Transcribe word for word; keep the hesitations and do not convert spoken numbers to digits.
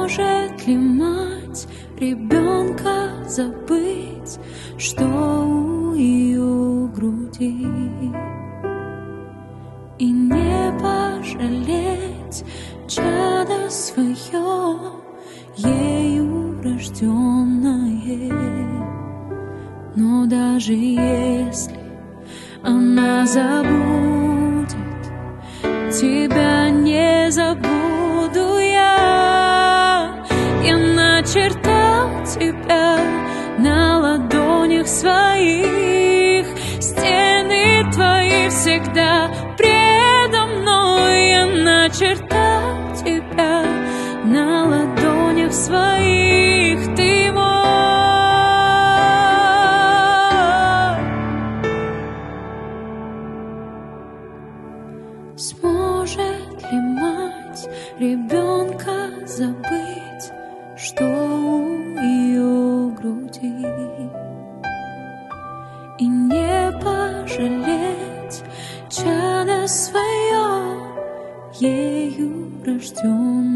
Сможет ли мать ребенка забыть, что у ее груди, и не пожалеть чадо свое, ею рожденное? Но даже если она забудет, тебя не забуду я. Я начертал тебя на ладонях своих, стены твои всегда предо мной. Я начертал тебя на ладонях своих, ты мой. Сможет ли мать ребенка забыть, что у ее груди, и не пожалеть чадо свое, ею рожденное?